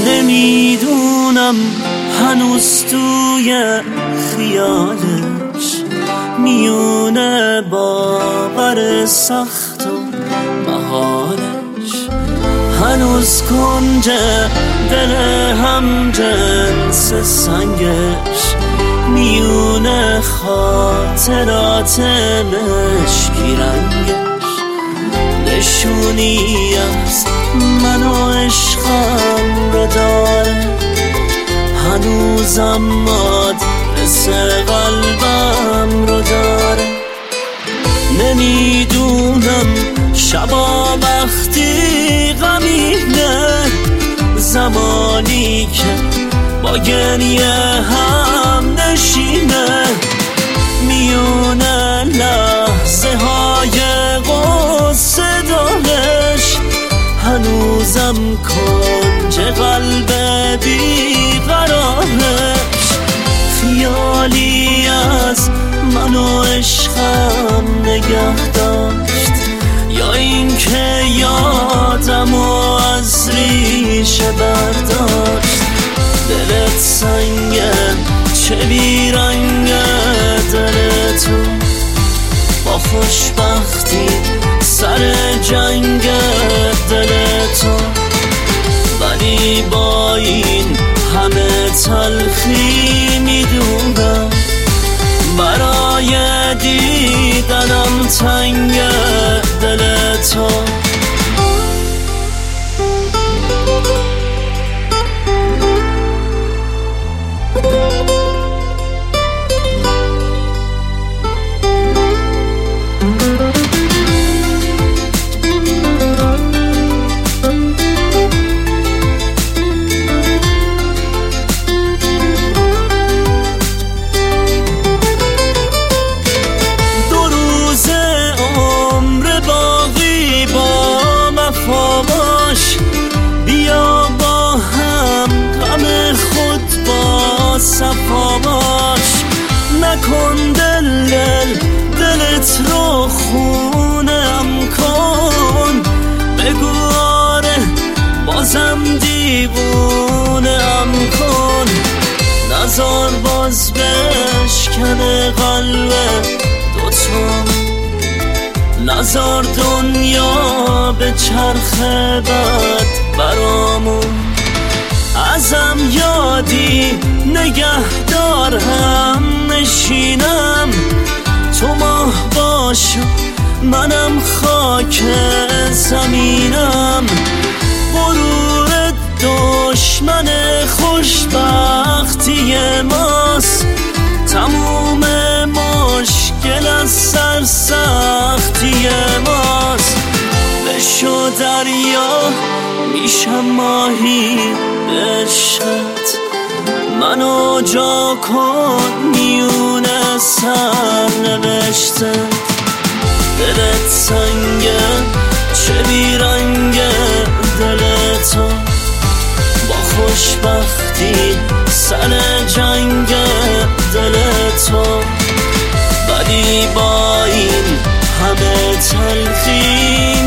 نمیدونم هنوز توی خیالش میونه باور سخت و محالش، هنوز کنج دل هم جنس سنگش میونه خاطرات مشکی رنگش، نشونی از من و عشقم رو داره هنوزم آدرس قلبم رو داره. نمیدونم شبا وقتی غمینه، زمانی که با گریه هم نشینه، میونه لحظه های غصه دارش هنوزم کنج قلب بیقرارش، خیالی از من و عشقم نگه داشت یا اینکه یادم و از ریشه برداشت. دلت سنگه چه بیرنگه دل تو، با خوشبختی سر جنگ دل تو، ولی با این همه تلخی میدونم برای دیدنم تنگ دل تو. بیا با هم غم خود با صفا باش، نکن دلت رو خونم کن، بگو آره بازم دیوونم کن، نزار باز بشکنه قلب دوتام، نزار دنیا به چرخه بد برامون، ازم یادی نگه دار هم نشینم، تو ماه باش منم خاک زمینم، غرور دشمن خوشبختی ماست، تموم مشکل از سرسختی ماست، بشو دریا میشم ماهی عشقت، منو جا کن میونه سرنوشته، دلت سنگه چه بیرنگه دل تو، با خوشبختی سر جنگ دل تو، ولی با این همه تلخی